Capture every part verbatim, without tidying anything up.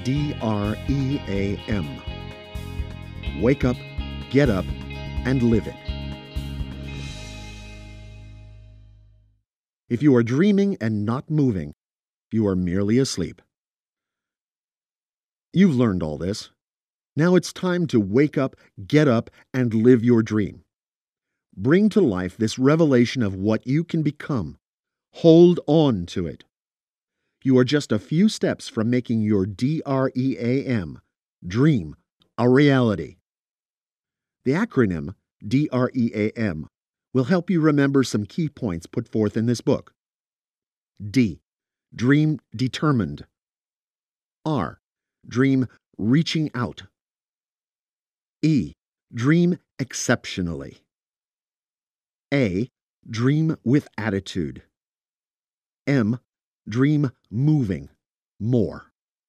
D R E A M. Wake up, get up, and live it. If you are dreaming and not moving, you are merely asleep. You've learned all this. Now it's time to wake up, get up, and live your dream. Bring to life this revelation of what you can become. Hold on to it. You are just a few steps from making your D R E A M, dream, a reality. The acronym D R E A M will help you remember some key points put forth in this book. D. Dream determined. R. Dream reaching out. E. Dream exceptionally. A. Dream with attitude. M. Dream moving, more.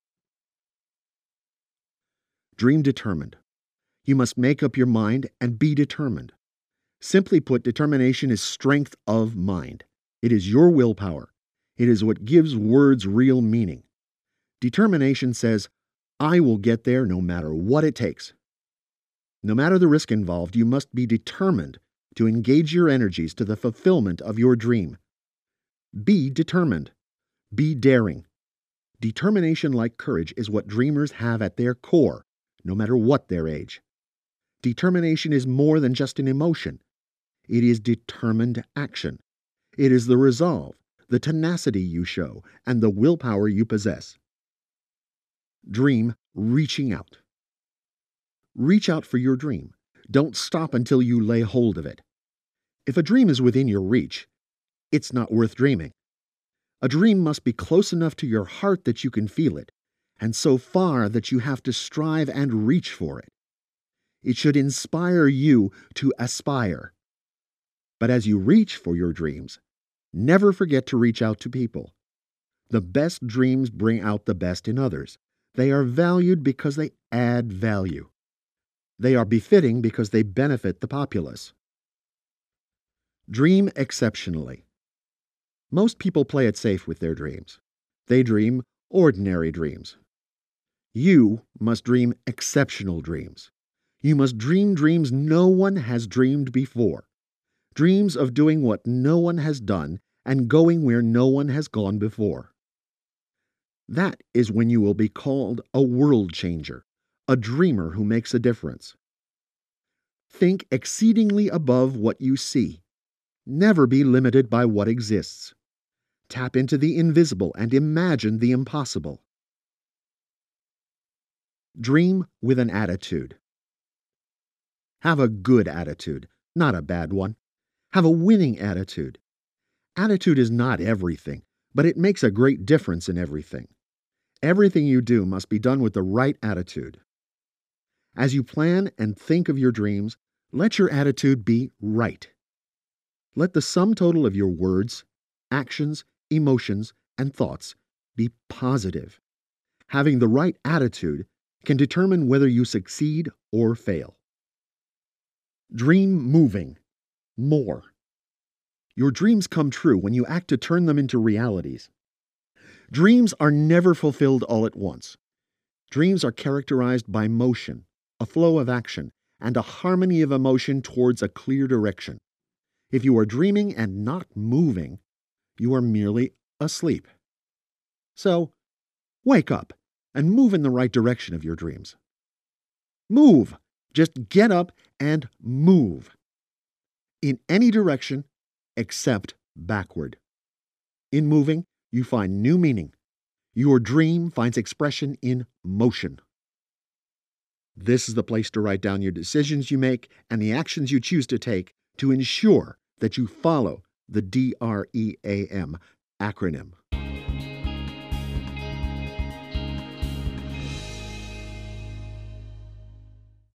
Dream determined. You must make up your mind and be determined. Simply put, determination is strength of mind. It is your willpower. It is what gives words real meaning. Determination says, I will get there no matter what it takes. No matter the risk involved, you must be determined to engage your energies to the fulfillment of your dream. Be determined. Be daring. Determination, like courage, is what dreamers have at their core, no matter what their age. Determination is more than just an emotion. It is determined action. It is the resolve, the tenacity you show, and the willpower you possess. Dream reaching out. Reach out for your dream. Don't stop until you lay hold of it. If a dream is within your reach, it's not worth dreaming. A dream must be close enough to your heart that you can feel it, and so far that you have to strive and reach for it. It should inspire you to aspire. But as you reach for your dreams, never forget to reach out to people. The best dreams bring out the best in others. They are valued because they add value. They are befitting because they benefit the populace. Dream exceptionally. Most people play it safe with their dreams. They dream ordinary dreams. You must dream exceptional dreams. You must dream dreams no one has dreamed before. Dreams of doing what no one has done and going where no one has gone before. That is when you will be called a world changer, a dreamer who makes a difference. Think exceedingly above what you see. Never be limited by what exists. Tap into the invisible and imagine the impossible. Dream with an attitude. Have a good attitude, not a bad one. Have a winning attitude. Attitude is not everything, but it makes a great difference in everything. Everything you do must be done with the right attitude. As you plan and think of your dreams, let your attitude be right. Let the sum total of your words, actions, emotions, and thoughts be positive. Having the right attitude can determine whether you succeed or fail. Dream moving, more. Your dreams come true when you act to turn them into realities. Dreams are never fulfilled all at once. Dreams are characterized by motion, a flow of action, and a harmony of emotion towards a clear direction. If you are dreaming and not moving, you are merely asleep. So, wake up and move in the right direction of your dreams. Move! Just get up and move. In any direction except backward. In moving, you find new meaning. Your dream finds expression in motion. This is the place to write down your decisions you make and the actions you choose to take to ensure that you follow the D R E A M acronym.